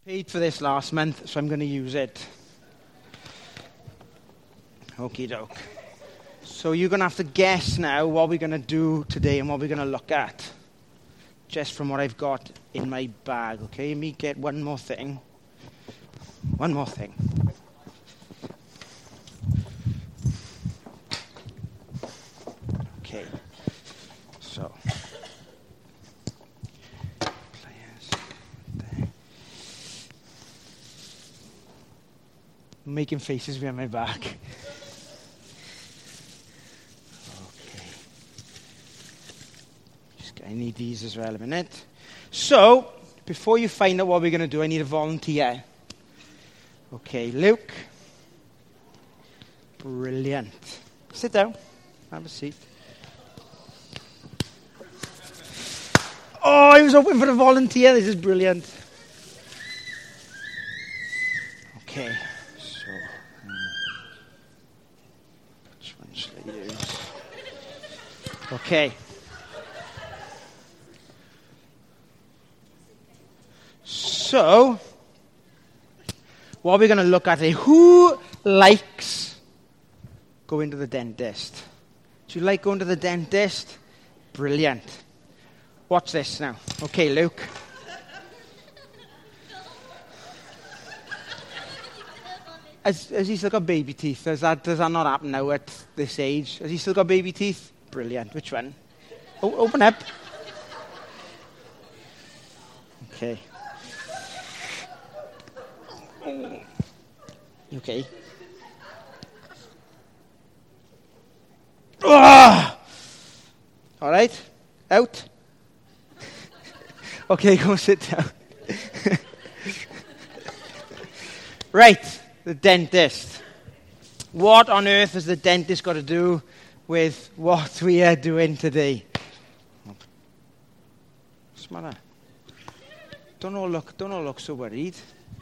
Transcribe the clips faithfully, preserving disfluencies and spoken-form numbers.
Paid for this last month, so I'm going to use it. Okie doke. So you're going to have to guess now what we're going to do today and what we're going to look at. Just from what I've got in my bag, okay? Let me get one more thing. One more thing. Okay. So. Players. There. I'm making faces behind my back. I need these as well a minute. So, before you find out what we're going to do, I need a volunteer. Okay, Luke. Brilliant. Sit down. Have a seat. Oh, I was hoping for a volunteer. This is brilliant. Okay. So, um, which one should I use? Okay. So, what we're going to look at is who likes going to the dentist? Do you like going to the dentist? Brilliant. Watch this now. Okay, Luke. Has, has he still got baby teeth? Does that, does that not happen now at this age? Has he still got baby teeth? Brilliant. Which one? O- open up. Okay. Okay. Oh! All right. Out. Okay, go sit down. Right. The dentist. What on earth has the dentist got to do with what we are doing today? What's the matter? Don't all look, don't all look so worried.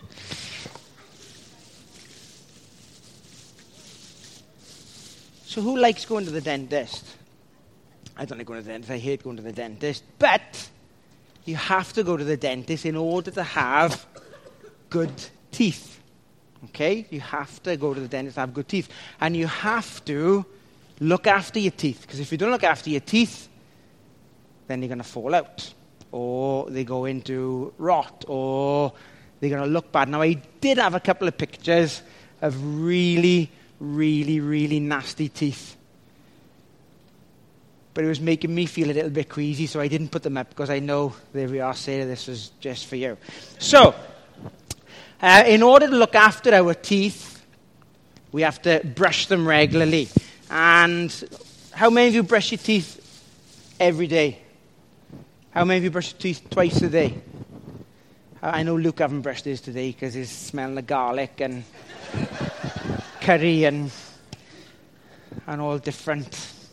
So who likes going to the dentist? I don't like going to the dentist. I hate going to the dentist. But you have to go to the dentist in order to have good teeth. Okay? You have to go to the dentist to have good teeth. And you have to look after your teeth. Because if you don't look after your teeth, then they're going to fall out. Or they go into rot. Or they're going to look bad. Now, I did have a couple of pictures of really... really, really nasty teeth. But it was making me feel a little bit queasy, so I didn't put them up because I know, there we are, Sarah, this was just for you. So, uh, in order to look after our teeth, we have to brush them regularly. And how many of you brush your teeth every day? How many of you brush your teeth twice a day? I know Luke haven't brushed his today because he's smelling of garlic and... curry and and all different.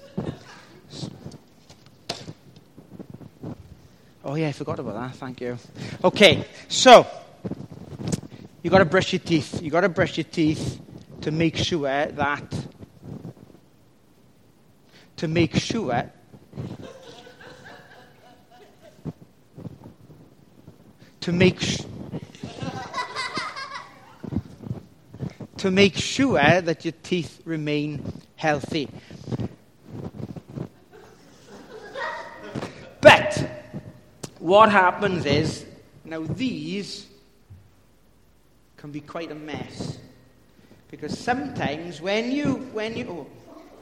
Oh yeah, I forgot about that. Thank you. Okay, so you got to brush your teeth. You got to brush your teeth to make sure that to make sure to make sure. to make sure that your teeth remain healthy. But what happens is, now these can be quite a mess. Because sometimes when you, when you, oh,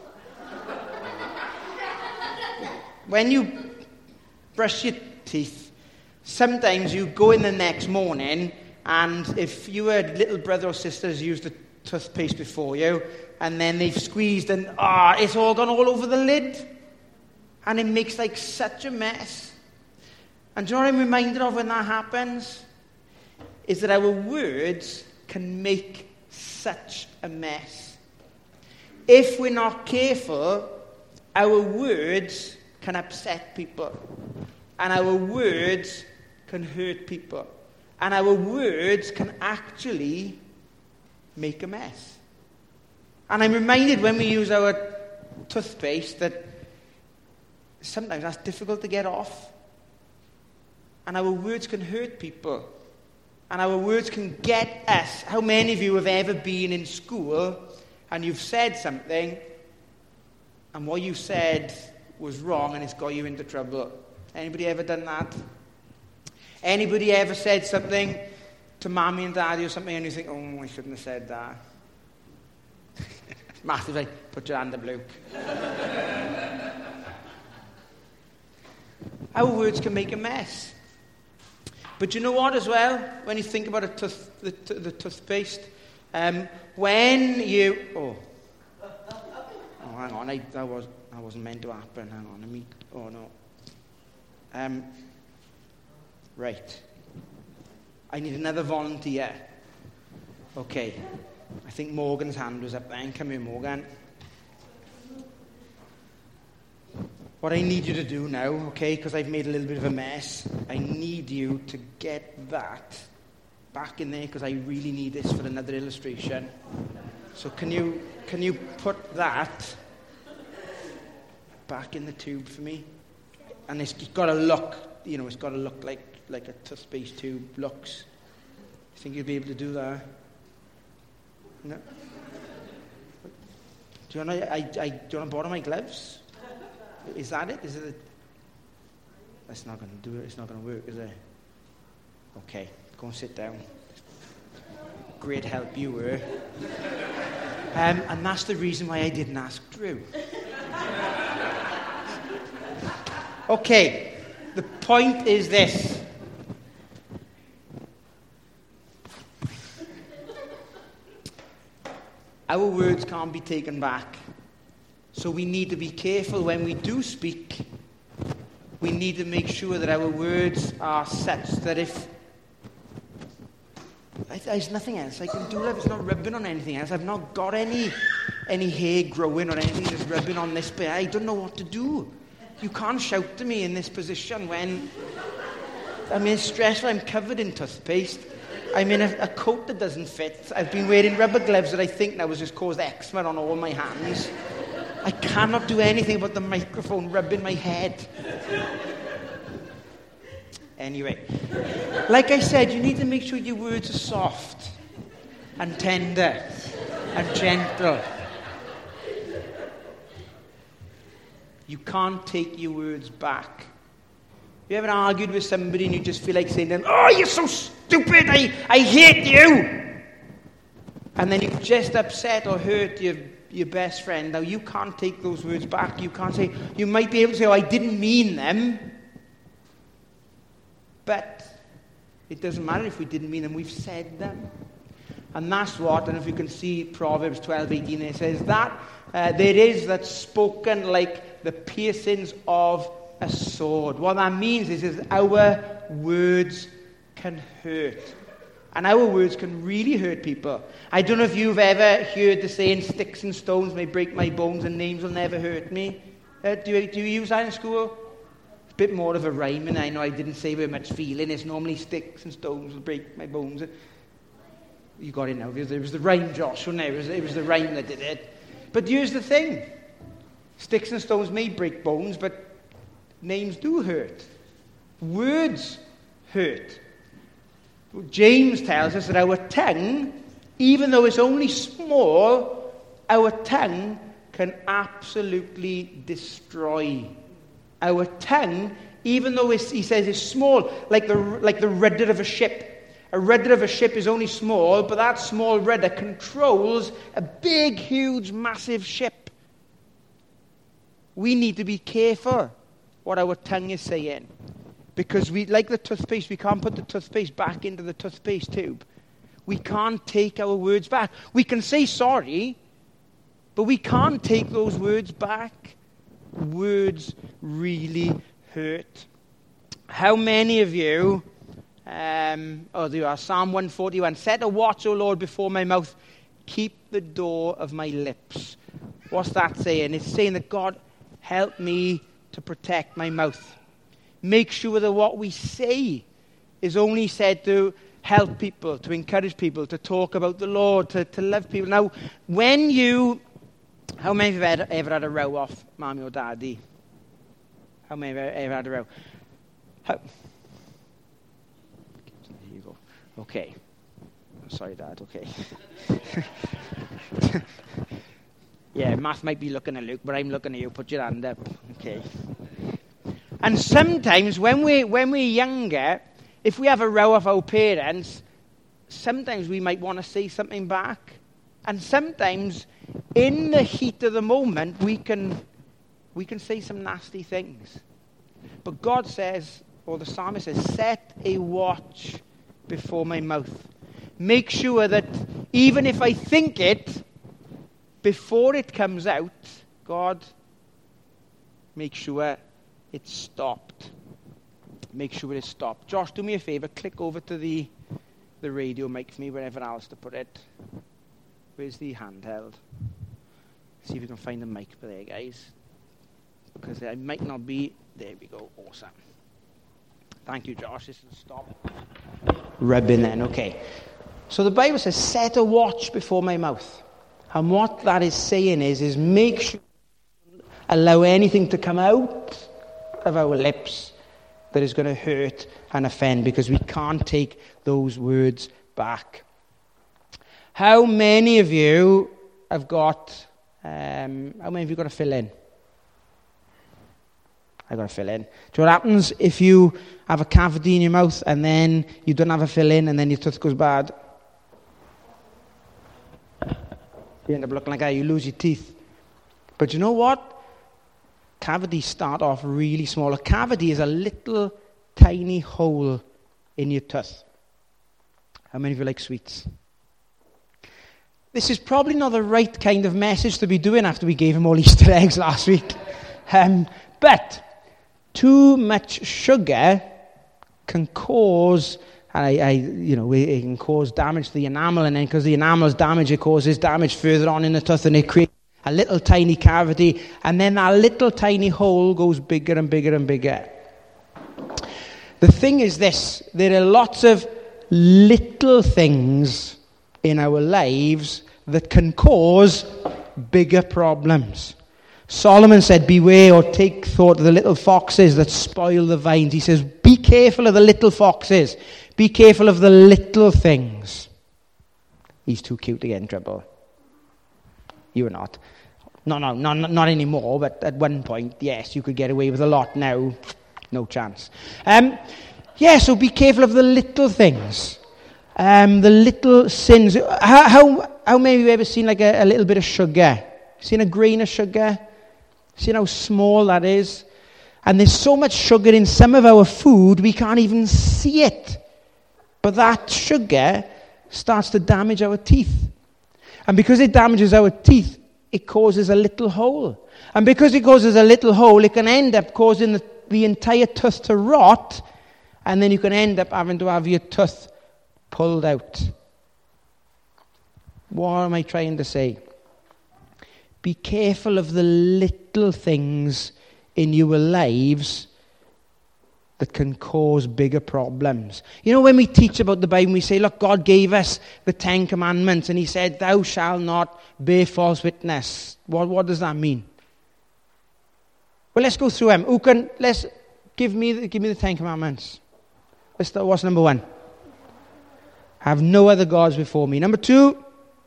when you brush your teeth, sometimes you go in the next morning and if you had little brother or sisters used the toothpaste before you, and then they've squeezed and ah, it's all gone all over the lid, and it makes like such a mess. And do you know what I'm reminded of when that happens? Is that our words can make such a mess. If we're not careful, our words can upset people, and our words can hurt people, and our words can actually make a mess. And I'm reminded when we use our toothpaste that sometimes that's difficult to get off. And our words can hurt people. And our words can get us. How many of you have ever been in school and you've said something and what you said was wrong and it's got you into trouble? Anybody ever done that? Anybody ever said something to mommy and daddy or something and you think, oh, I shouldn't have said that? Massive, like, put your hand up, Luke. Our words can make a mess. But you know what as well? When you think about a tooth, the, the toothpaste, um, when you... Oh. Oh, hang on. I, that, was, that wasn't meant to happen. Hang on. Let me... Oh, no. Um, right. I need another volunteer. Okay. I think Morgan's hand was up there. Come here, Morgan. What I need you to do now, okay, because I've made a little bit of a mess, I need you to get that back in there because I really need this for another illustration. So can you can you put that back in the tube for me? And it's got to look, you know, it's got to look like, like a toothpaste tube looks. You think you'll be able to do that? No? Do you want to, I, I, do you want to borrow my gloves? Is that it? Is it? A... That's not going to do it. It's not going to work, is it? Okay, go and sit down. Great help you were. Um, and that's the reason why I didn't ask Drew. Okay, the point is this. Our words can't be taken back. So we need to be careful when we do speak. We need to make sure that our words are such that if... There's nothing else I can do, love. It's not rubbing on anything else. I've not got any any hair growing or anything that's rubbing on this bit. I don't know what to do. You can't shout to me in this position when... I mean, it's stressful. I'm covered in toothpaste. I'm in a, a coat that doesn't fit. I've been wearing rubber gloves that I think now has just caused eczema on all my hands. I cannot do anything about the microphone rubbing my head. Anyway, like I said, you need to make sure your words are soft and tender and gentle. You can't take your words back. You ever argued with somebody and you just feel like saying to them, oh, you're so stupid, I, I hate you. And then you've just upset or hurt your, your best friend. Now, you can't take those words back. You can't say, you might be able to say, oh, I didn't mean them. But it doesn't matter if we didn't mean them, we've said them. And that's what, and if you can see Proverbs twelve eighteen, it says that uh, there is that's spoken like the piercings of a sword. What that means is, is our words can hurt. And our words can really hurt people. I don't know if you've ever heard the saying, sticks and stones may break my bones and names will never hurt me. Uh, do, you, do you use that in school? It's a bit more of a rhyme, and I know I didn't say very much feeling. It's normally sticks and stones will break my bones. You got it now. It was, it was the rhyme, Josh, wasn't it? It was, it was the rhyme that did it. But here's the thing. Sticks and stones may break bones, but names do hurt. Words hurt. James tells us that our tongue, even though it's only small, our tongue can absolutely destroy. Our tongue, even though it's, he says it's small, like the, like the rudder of a ship. A rudder of a ship is only small, but that small rudder controls a big, huge, massive ship. We need to be careful what our tongue is saying. Because we, like the toothpaste, we can't put the toothpaste back into the toothpaste tube. We can't take our words back. We can say sorry, but we can't take those words back. Words really hurt. How many of you, um, oh, there you are, Psalm one forty-one, set a watch, O Lord, before my mouth. Keep the door of my lips. What's that saying? It's saying that God, help me to protect my mouth. Make sure that what we say is only said to help people, to encourage people, to talk about the Lord, to, to love people. Now, when you... How many of you have ever, ever had a row off mommy or daddy? How many of you have ever had a row? How, here you go. Okay. Sorry, Dad. Okay. Yeah, Matt might be looking at Luke, but I'm looking at you. Put your hand up. Okay. And sometimes when we when we're younger, if we have a row of our parents, sometimes we might want to say something back, and sometimes in the heat of the moment we can we can say some nasty things. But God says, or the psalmist says, set a watch before my mouth. Make sure that even if I think it, before it comes out, God, make sure it's stopped. Make sure it's stopped. Josh, do me a favor. Click over to the the radio mic for me, wherever else to put it. Where's the handheld? See if you can find the mic there, guys. Because I might not be... There we go. Awesome. Thank you, Josh. This will stop rubbing then. Okay. So the Bible says, set a watch before my mouth. And what that is saying is, is make sure you don't allow anything to come out of our lips that is going to hurt and offend, because we can't take those words back. How many of you have got, um, how many of you got to fill in? I got to fill in. Do you know what happens if you have a cavity in your mouth and then you don't have a fill in and then your tooth goes bad? You end up looking like that, you lose your teeth. But you know what? Cavities start off really small. A cavity is a little tiny hole in your tooth. How many of you like sweets? This is probably not the right kind of message to be doing after we gave him all Easter eggs last week. Um, but too much sugar can cause, I, I, you know, it can cause damage to the enamel, and then because the enamel is damaged, it causes damage further on in the tooth, and it creates a little tiny cavity, and then that little tiny hole goes bigger and bigger and bigger. The thing is this, there are lots of little things in our lives that can cause bigger problems. Solomon said, beware or take thought of the little foxes that spoil the vines. He says, be careful of the little foxes. Be careful of the little things. He's too cute to get in trouble. You are not. No, no, no, not anymore, but at one point, yes, you could get away with a lot. Now, no chance. Um, yeah, so be careful of the little things. Um, the little sins. How, how, how many of you ever seen like a, a little bit of sugar? Seen a grain of sugar? Seen how small that is? And there's so much sugar in some of our food, we can't even see it. But that sugar starts to damage our teeth. And because it damages our teeth, it causes a little hole. And because it causes a little hole, it can end up causing the, the entire tooth to rot, and then you can end up having to have your tooth pulled out. What am I trying to say? Be careful of the little things in your lives that can cause bigger problems. You know, when we teach about the Bible, we say, look, God gave us the Ten Commandments, and he said, thou shalt not bear false witness. What, what does that mean? Well, let's go through them. Who can, let's, give me, the, give me the Ten Commandments. Let's start, what's number one? Have no other gods before me. Number two,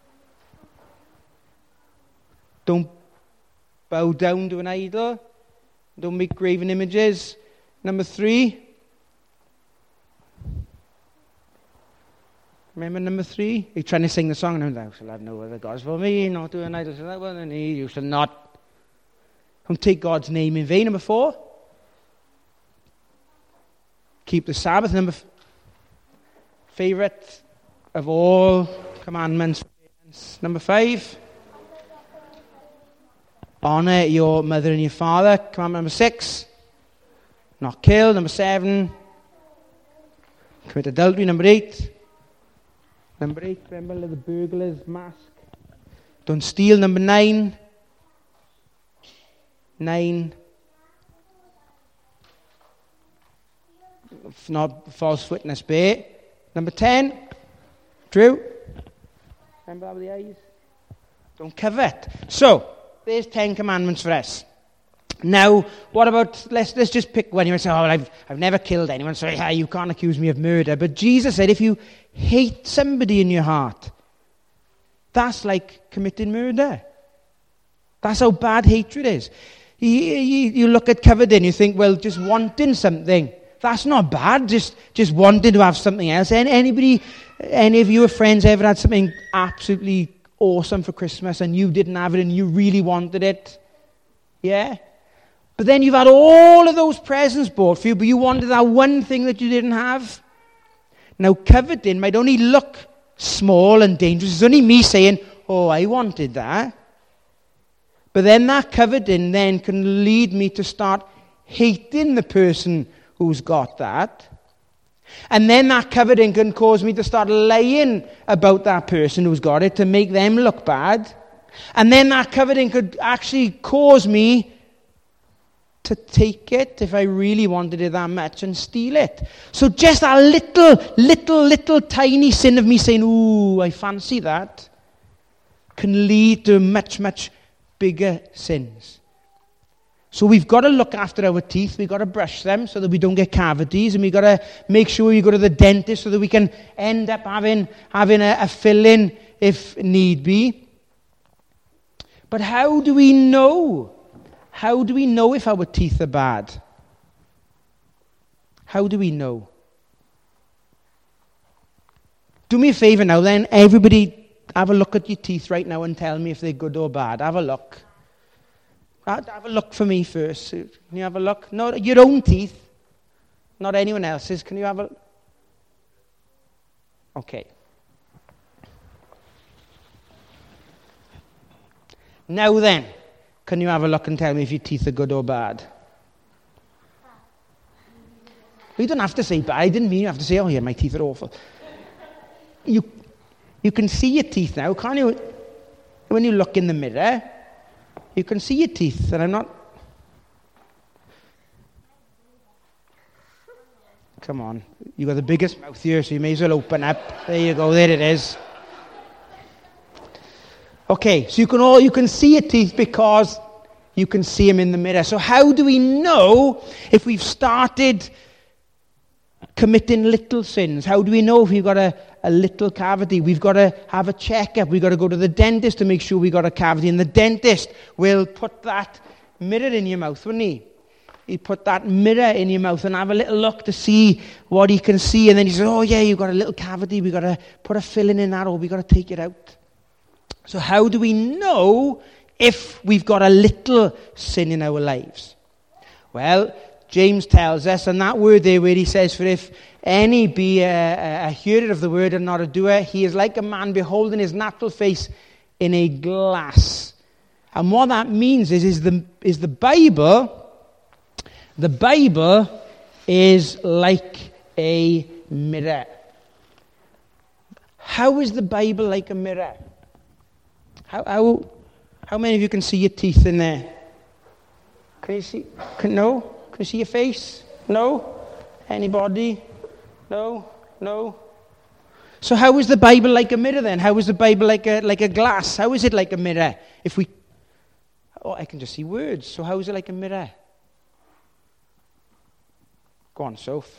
don't bow down to an idol. Don't make graven images. Number three. Remember number three? You're trying to sing the song. Thou shalt have no other gods for me. Not do an idol to that one. And you shall not. Don't take God's name in vain. Number four. Keep the Sabbath. Number f- favorite of all commandments. Number five. Honor your mother and your father. Commandment number six. Not kill. Number seven. Commit adultery. Number eight. Number eight. Remember the burglar's mask. Don't steal. Number nine. Nine. Not false witness bear. Number ten. Drew. Remember that with the eyes? Don't covet. So, there's ten commandments for us. Now, what about, let's let's just pick one. You might say, oh, I've, I've never killed anyone, so yeah, you can't accuse me of murder. But Jesus said, if you hate somebody in your heart, that's like committing murder. That's how bad hatred is. You, you, you look at coveting, you think, well, just wanting something, that's not bad. Just just wanting to have something else. And anybody, any of your friends ever had something absolutely awesome for Christmas and you didn't have it and you really wanted it? Yeah? But then you've had all of those presents bought for you, but you wanted that one thing that you didn't have. Now, coveting might only look small and dangerous. It's only me saying, oh, I wanted that. But then that coveting then can lead me to start hating the person who's got that. And then that coveting can cause me to start lying about that person who's got it to make them look bad. And then that coveting could actually cause me to take it, if I really wanted it that much, and steal it. So just a little, little, little tiny sin of me saying, ooh, I fancy that, can lead to much, much bigger sins. So we've got to look after our teeth. We've got to brush them so that we don't get cavities. And we've got to make sure we go to the dentist so that we can end up having, having a, a fill-in if need be. But how do we know? How do we know if our teeth are bad? How do we know? Do me a favor now then. Everybody have a look at your teeth right now and tell me if they're good or bad. Have a look. Have a look for me first. Can you have a look? No, your own teeth, not anyone else's. Can you have a... Okay. Now then, can you have a look and tell me if your teeth are good or bad? You don't have to say bad. I didn't mean you have to say, oh yeah, my teeth are awful. You, you can see your teeth now, can't you? When you look in the mirror, you can see your teeth, and I'm not... Come on. You've got the biggest mouth here, so you may as well open up. There you go, there it is. Okay, so you can all you can see your teeth because you can see them in the mirror. So how do we know if we've started committing little sins? How do we know if we've got a, a little cavity? We've got to have a checkup. We've got to go to the dentist to make sure we've got a cavity. And the dentist will put that mirror in your mouth, wouldn't he? He'd put that mirror in your mouth and have a little look to see what he can see. And then he says, oh yeah, you've got a little cavity. We've got to put a filling in that, or we've got to take it out. So how do we know if we've got a little sin in our lives? Well, James tells us, and that word there where he says, for if any be a, a hearer of the word and not a doer, he is like a man beholding his natural face in a glass. And what that means is, is the, is the Bible, the Bible is like a mirror. How is the Bible like a mirror? How, how, how many of you can see your teeth in there? Can you see? Can, no? Can you see your face? No? Anybody? No? No? So how is the Bible like a mirror then? How is the Bible like a like a glass? How is it like a mirror? If we, oh, I can just see words. So how is it like a mirror? Go on, Soph.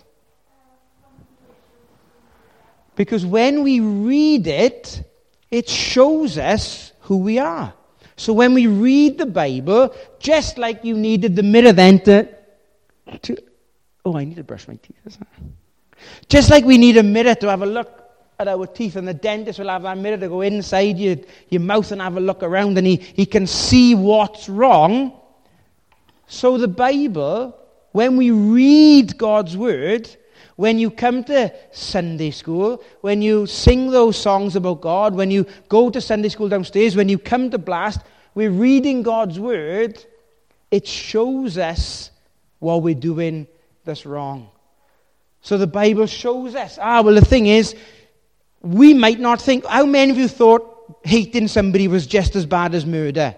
Because when we read it, it shows us who we are. So when we read the Bible, just like you needed the mirror then to, to oh, I need to brush my teeth, isn't it? Just like we need a mirror to have a look at our teeth, and the dentist will have that mirror to go inside your, your mouth and have a look around, and he, he can see what's wrong. So the Bible, when we read God's word, when you come to Sunday school, when you sing those songs about God, when you go to Sunday school downstairs, when you come to Blast, we're reading God's word. It shows us what we're doing that's wrong. So the Bible shows us. Ah, well, the thing is, we might not think, how many of you thought hating somebody was just as bad as murder?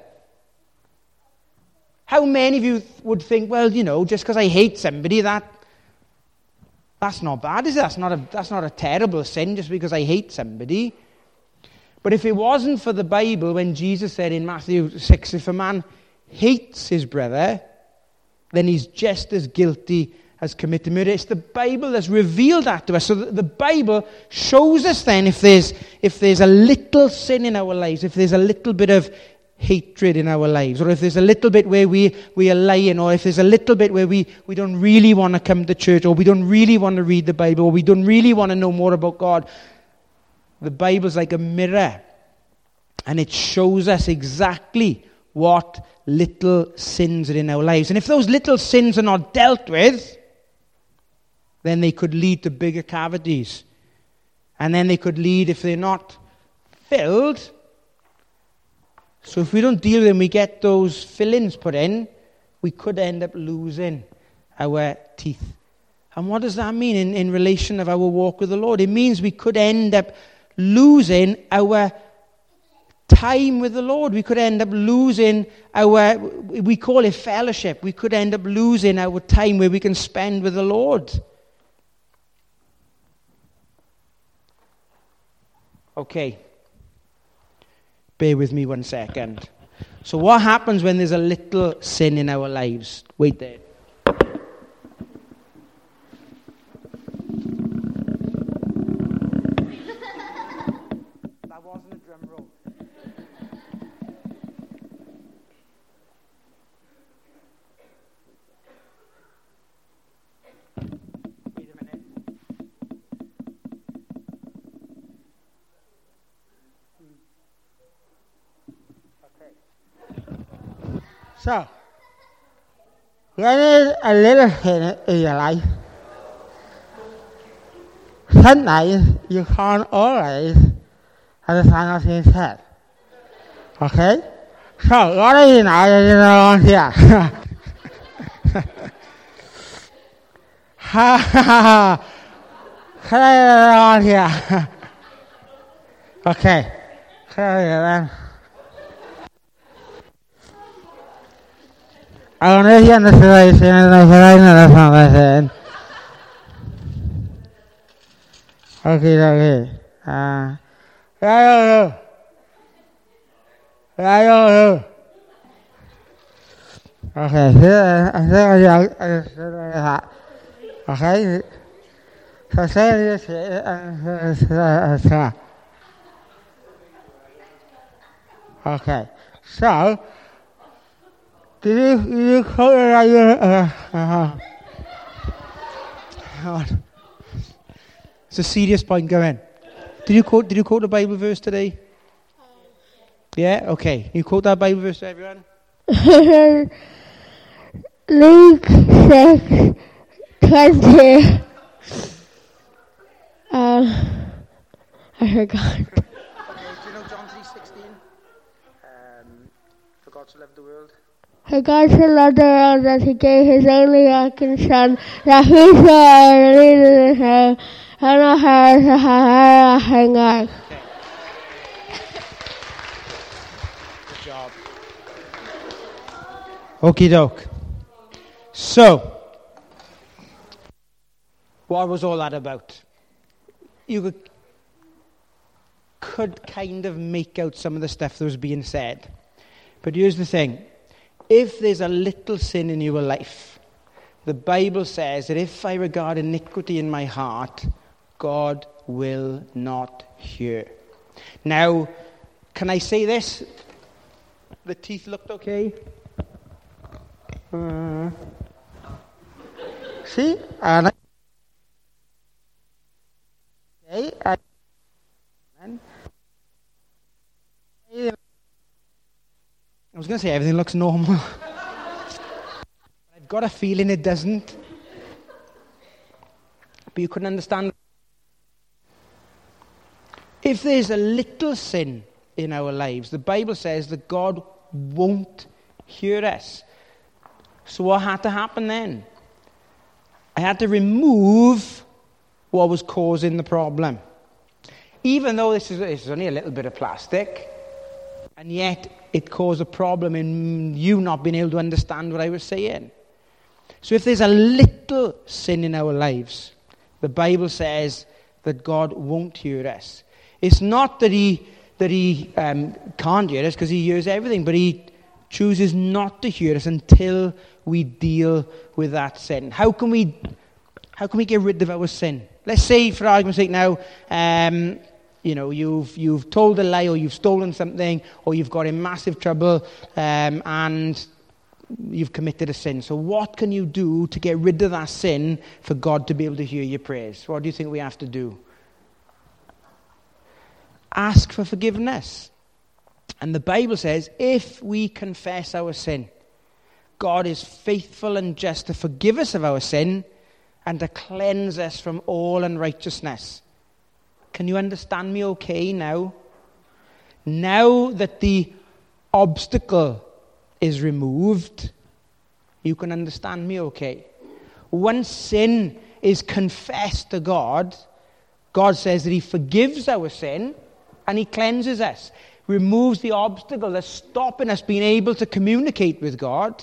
How many of you would think, well, you know, just because I hate somebody, that That's not bad, is it? That's not a, that's not a terrible sin just because I hate somebody. But if it wasn't for the Bible, when Jesus said in Matthew six, if a man hates his brother, then he's just as guilty as committing murder. It's the Bible that's revealed that to us. So the Bible shows us then if there's if there's a little sin in our lives, if there's a little bit of hatred in our lives, or if there's a little bit where we, we are lying, or if there's a little bit where we, we don't really want to come to church, or we don't really want to read the Bible, or we don't really want to know more about God. The Bible's like a mirror, and it shows us exactly what little sins are in our lives. And if those little sins are not dealt with, then they could lead to bigger cavities. And then they could lead, if they're not filled. So if we don't deal with them, we get those fillings put in, we could end up losing our teeth. And what does that mean in, in relation of our walk with the Lord? It means we could end up losing our time with the Lord. We could end up losing our, we call it fellowship. We could end up losing our time where we can spend with the Lord. Okay. Bear with me one second. So what happens when there's a little sin in our lives? Wait there. That wasn't a drum roll. Wait a minute. So, when is a little sin in your life, sometimes you can't always understand what's being said. Okay? So, what do you know that you don't hear? Ha ha ha! Can I don't hear? Okay. Can I hear then? I don't know if you understand what I understand what I'm saying. Okay, okay. Uh, I don't know. I don't know. Okay, here, I think I understood that. Okay? So say this, uh, okay, so, Did you, did you quote it like uh, uh, uh, It's a serious point, go in. Did you quote, did you quote the Bible verse today? Yeah? Okay. You quote that Bible verse to everyone? Luke six twenty. Uh, I forgot. Okay, do you know John three sixteen? Um, for God to love the world. For God so loved the world that he gave his only begotten Son, that whosoever believeth in him shall not perish but have everlasting life. Good job. Okie doke. So, what was all that about? You could, could kind of make out some of the stuff that was being said. But here's the thing. If there's a little sin in your life, the Bible says that if I regard iniquity in my heart, God will not hear. Now, can I say this? The teeth looked okay? Uh, see? And okay, I, I was going to say everything looks normal. I've got a feeling it doesn't. But you couldn't understand. If there's a little sin in our lives, the Bible says that God won't hear us. So what had to happen then? I had to remove what was causing the problem. Even though this is, this is only a little bit of plastic, and yet it caused a problem in you not being able to understand what I was saying. So if there's a little sin in our lives, the Bible says that God won't hear us. It's not that he that he um, can't hear us, because he hears everything, but he chooses not to hear us until we deal with that sin. How can we, how can we get rid of our sin? Let's say, for argument's sake now, um, you know, you've you've told a lie, or you've stolen something, or you've got in massive trouble, um, and you've committed a sin. So what can you do to get rid of that sin for God to be able to hear your prayers? What do you think we have to do? Ask for forgiveness. And the Bible says, if we confess our sin, God is faithful and just to forgive us of our sin and to cleanse us from all unrighteousness. Can you understand me okay now? Now that the obstacle is removed, you can understand me okay. Once sin is confessed to God, God says that he forgives our sin and he cleanses us, removes the obstacle that's stopping us being able to communicate with God.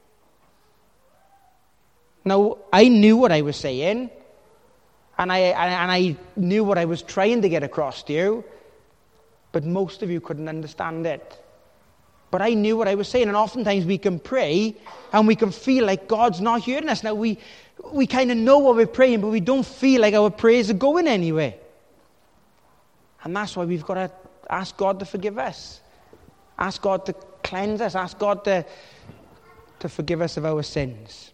Now, I knew what I was saying, and I, and I knew what I was trying to get across to you, but most of you couldn't understand it. But I knew what I was saying, and oftentimes we can pray, and we can feel like God's not hearing us. Now, we, we kind of know what we're praying, but we don't feel like our prayers are going anywhere. And that's why we've got to ask God to forgive us. Ask God to cleanse us. Ask God to, to forgive us of our sins.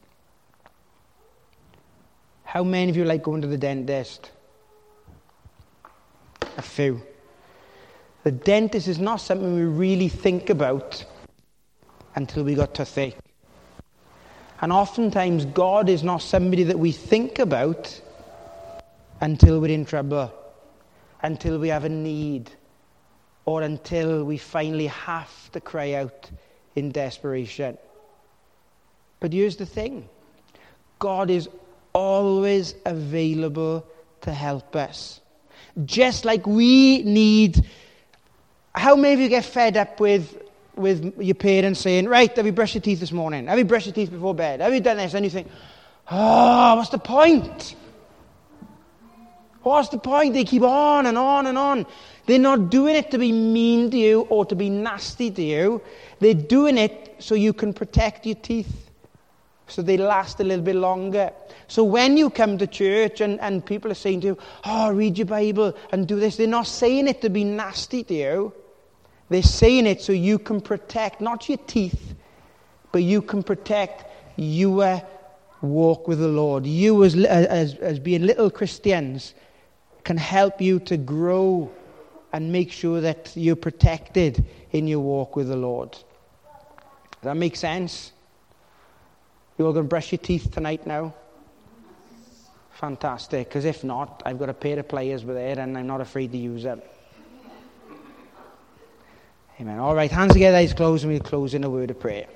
How many of you like going to the dentist? A few. The dentist is not something we really think about until we got toothache. And oftentimes God is not somebody that we think about until we're in trouble, until we have a need, or until we finally have to cry out in desperation. But here's the thing. God is always available to help us. Just like we need... How many of you get fed up with, with your parents saying, right, have you brushed your teeth this morning? Have you brushed your teeth before bed? Have you done this? And you think, oh, what's the point? What's the point? They keep on and on and on. They're not doing it to be mean to you or to be nasty to you. They're doing it so you can protect your teeth, so they last a little bit longer. So when you come to church and, and people are saying to you, oh, read your Bible and do this, they're not saying it to be nasty to you. They're saying it so you can protect, not your teeth, but you can protect your walk with the Lord. You as, as, as being little Christians can help you to grow and make sure that you're protected in your walk with the Lord. Does that make sense? You all going to brush your teeth tonight now? Fantastic, because if not, I've got a pair of pliers with it and I'm not afraid to use them. Amen. All right, hands together, eyes closed, and we'll close in a word of prayer.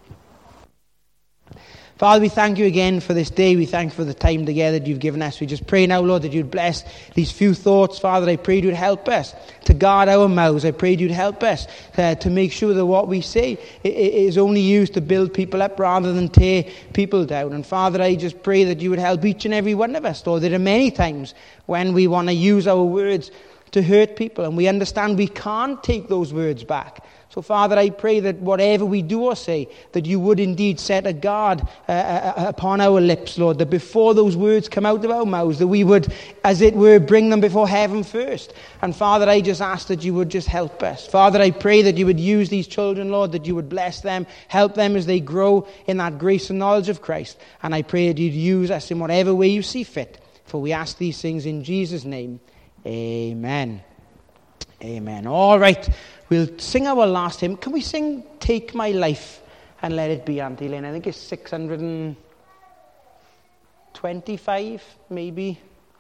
Father, we thank you again for this day. We thank you for the time together that you've given us. We just pray now, Lord, that you'd bless these few thoughts. Father, I pray you'd help us to guard our mouths. I pray you'd help us uh, to make sure that what we say is only used to build people up rather than tear people down. And Father, I just pray that you would help each and every one of us, Lord. There are many times when we want to use our words to hurt people, and we understand we can't take those words back. So, Father, I pray that whatever we do or say, that you would indeed set a guard uh, uh, upon our lips, Lord, that before those words come out of our mouths, that we would, as it were, bring them before heaven first. And, Father, I just ask that you would just help us. Father, I pray that you would use these children, Lord, that you would bless them, help them as they grow in that grace and knowledge of Christ. And I pray that you'd use us in whatever way you see fit. For we ask these things in Jesus' name. Amen. Amen. All right. We'll sing our last hymn. Can we sing Take My Life and Let It Be, Auntie Lynn? I think it's six hundred twenty-five, maybe.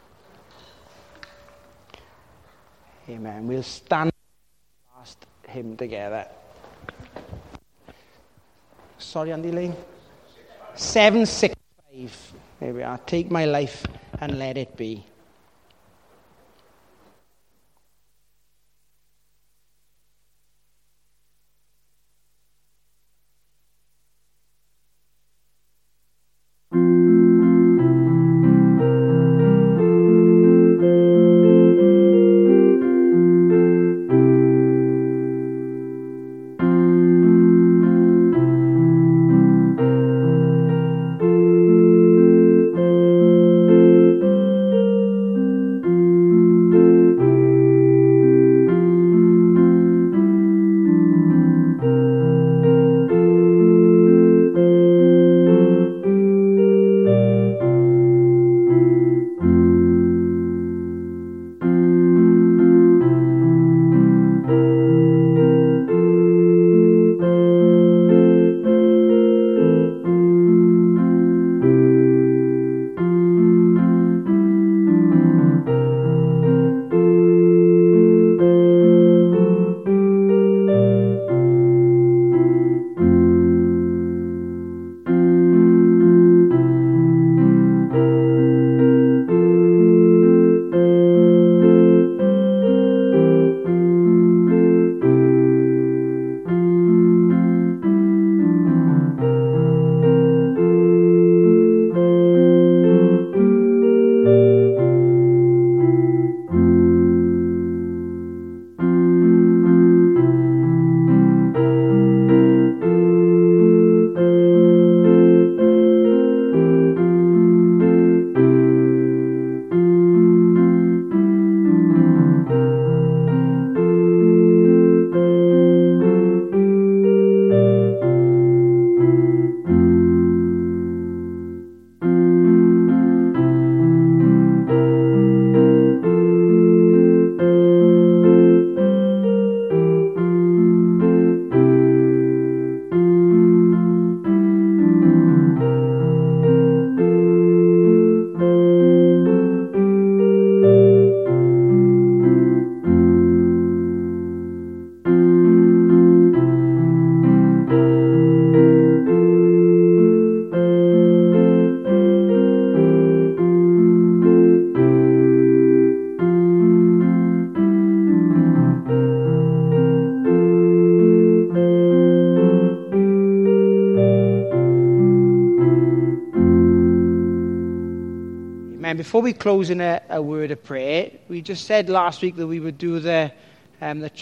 Amen. We'll stand the last hymn together. Sorry, Auntie Lynn. seven sixty-five. There we are. Take my life and let it be. Amen. Before we close in a, a word of prayer, we just said last week that we would do the um, the